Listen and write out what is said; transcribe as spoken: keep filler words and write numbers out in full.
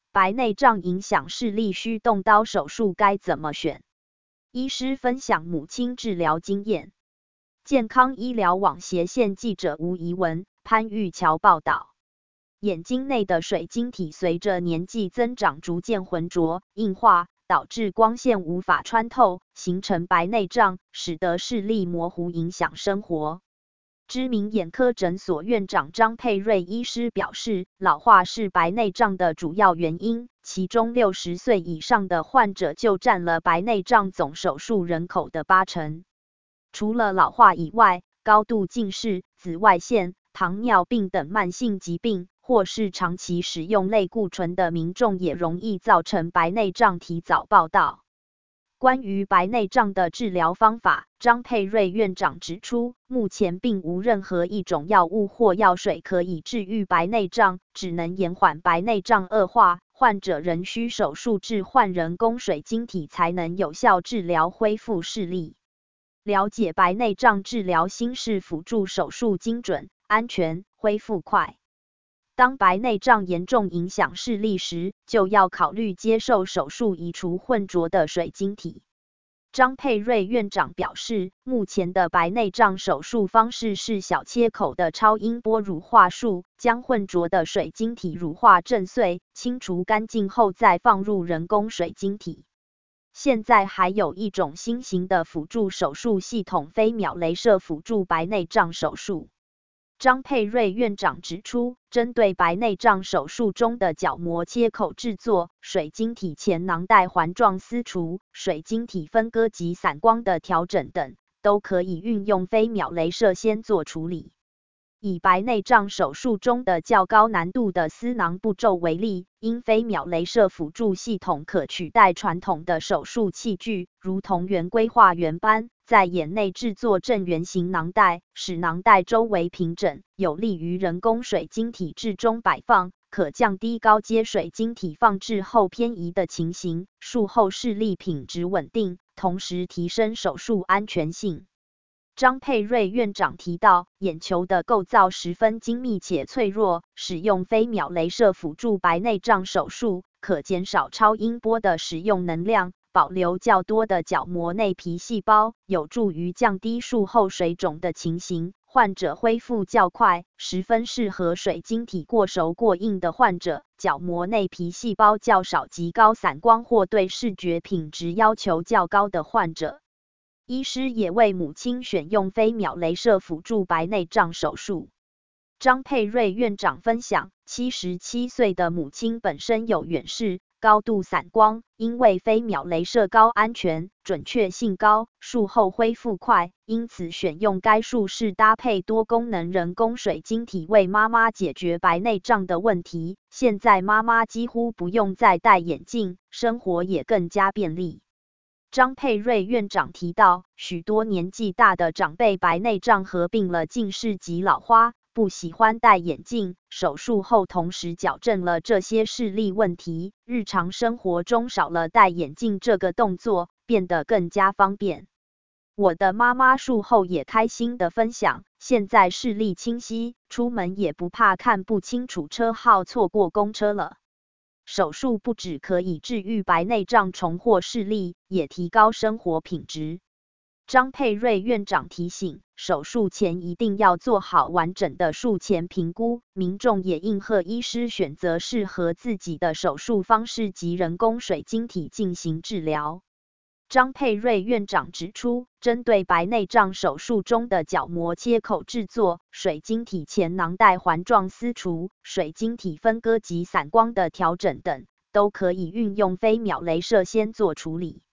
白内障影响视力需动刀手术该怎么选？医师分享母亲治疗经验。健康医疗网斜线记者吴怡文、潘玉桥报道。眼睛内的水晶体随着年纪增长逐渐浑浊、硬化，导致光线无法穿透，形成白内障，使得视力模糊，影响生活。知名眼科诊所院长张佩瑞医师表示，老化是白内障的主要原因，其中六十岁以上的患者就占了白内障总手术人口的八成。除了老化以外，高度近视、紫外线、糖尿病等慢性疾病，或是长期使用类固醇的民众也容易造成白内障。提早报道。关于白内障的治疗方法，张佩瑞院长指出，目前并无任何一种药物或药水可以治愈白内障，只能延缓白内障恶化，患者仍需手术置换人工水晶体才能有效治疗恢复视力。了解白内障治疗新式辅助手术精准、安全、恢复快。当白内障严重影响视力时，就要考虑接受手术移除混浊的水晶体。张佩瑞院长表示，目前的白内障手术方式是小切口的超音波乳化术，将混浊的水晶体乳化震碎，清除干净后再放入人工水晶体。现在还有一种新型的辅助手术系统——飞秒雷射辅助白内障手术。张佩瑞院长指出，针对白内障手术中的角膜切口制作、水晶体前囊袋环状撕除、水晶体分割及散光的调整等，都可以运用飞秒雷射先做处理。以白内障手术中的较高难度的撕囊步骤为例，因飞秒雷射辅助系统可取代传统的手术器具，如同圆规化圆斑，在眼内制作正圆形囊袋，使囊袋周围平整，有利于人工水晶体置中摆放，可降低高阶水晶体放置后偏移的情形，术后视力品质稳定，同时提升手术安全性。张佩瑞院长提到，眼球的构造十分精密且脆弱，使用飞秒雷射辅助白内障手术，可减少超音波的使用能量，保留较多的角膜内皮细胞，有助于降低术后水肿的情形，患者恢复较快，十分适合水晶体过熟过硬的患者，角膜内皮细胞较少及高散光或对视觉品质要求较高的患者。医师也为母亲选用飞秒雷射辅助白内障手术。张佩瑞院长分享，七十七岁的母亲本身有远视、高度散光，因为飞秒雷射高安全、准确性高，术后恢复快，因此选用该术式搭配多功能人工水晶体为妈妈解决白内障的问题。现在妈妈几乎不用再戴眼镜，生活也更加便利。张佩瑞院长提到，许多年纪大的长辈白内障合并了近视及老花，不喜欢戴眼镜，手术后同时矫正了这些视力问题，日常生活中少了戴眼镜这个动作，变得更加方便。我的妈妈术后也开心地分享，现在视力清晰，出门也不怕看不清楚车号错过公车了。手术不只可以治愈白内障重获视力，也提高生活品质。张佩瑞院长提醒，手术前一定要做好完整的术前评估，民众也应和医师选择适合自己的手术方式及人工水晶体进行治疗。张佩瑞院长指出，针对白内障手术中的角膜切口制作、水晶体前囊袋环状撕除、水晶体分割及散光的调整等，都可以运用飞秒雷射先做处理。